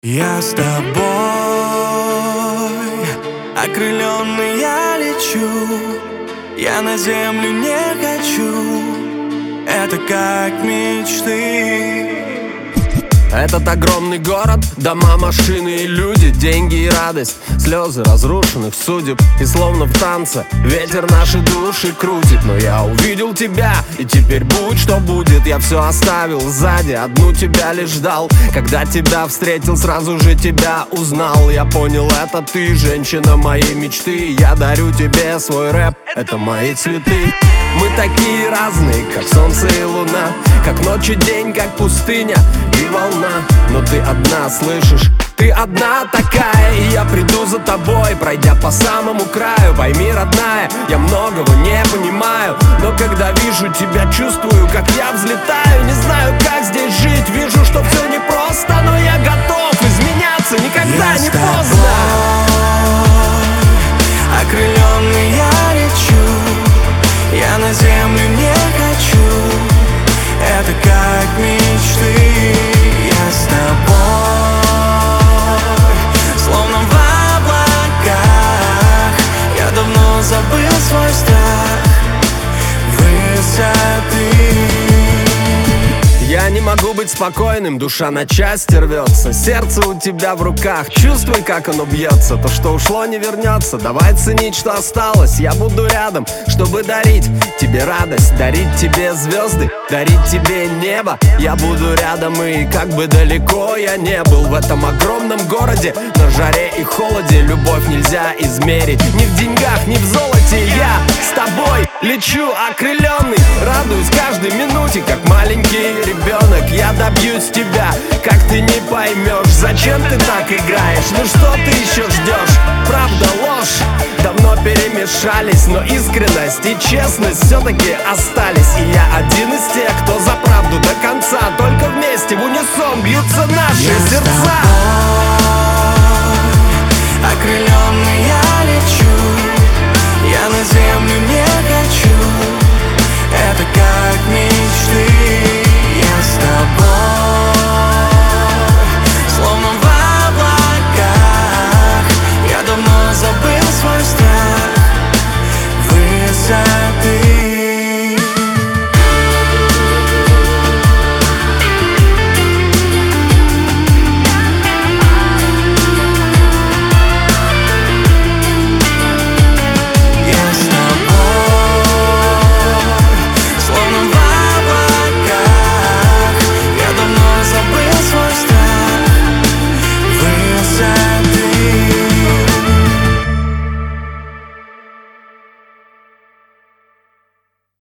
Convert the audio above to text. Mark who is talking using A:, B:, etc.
A: Я с тобой, окрылённый я лечу. Я на землю не хочу, это как мечты.
B: Этот огромный город, дома, машины и люди, деньги и радость, слезы разрушенных судеб. И словно в танце ветер наши души крутит. Но я увидел тебя, и теперь будь что будет. Я все оставил сзади, одну тебя лишь ждал. Когда тебя встретил, сразу же тебя узнал. Я понял, это ты, женщина моей мечты. Я дарю тебе свой рэп, это мои цветы. Мы такие разные, как солнце и луна, как ночь и день, как пустыня и волна. Но ты одна, слышишь? Ты одна такая, и я приду за тобой, пройдя по самому краю. Пойми, родная, я многого не понимаю, но когда вижу тебя, чувствую, как я взлетаю. Не знаю, как здесь жить, вижу, что все непросто, но я готов изменяться, никогда не поздно.
A: Окрылённый я лечу, я на землю не хочу, это как мечты. Я с тобой, словно в облаках. Я давно забыл свой страх высоты.
B: Я не могу быть спокойным, душа на части рвется. Сердце у тебя в руках, чувствуй, как оно бьется. То, что ушло, не вернется, давай ценить, что осталось. Я буду рядом, чтобы дарить тебе радость, дарить тебе звезды, дарить тебе небо. Я буду рядом, и как бы далеко я не был в этом огромном городе, на жаре и холоде любовь нельзя измерить ни в деньгах, ни в золоте. Я с тобой лечу окрыленный, радуюсь каждой минуте, как маленький ребенок. Я добьюсь тебя, как ты не поймешь, зачем ты так играешь. Ну что ты еще ждешь? Правда, ложь давно перемешались, но искренность и честность все-таки остались. И я один из тех, кто за правду до конца. Только вместе в унисон бьются наши сердца.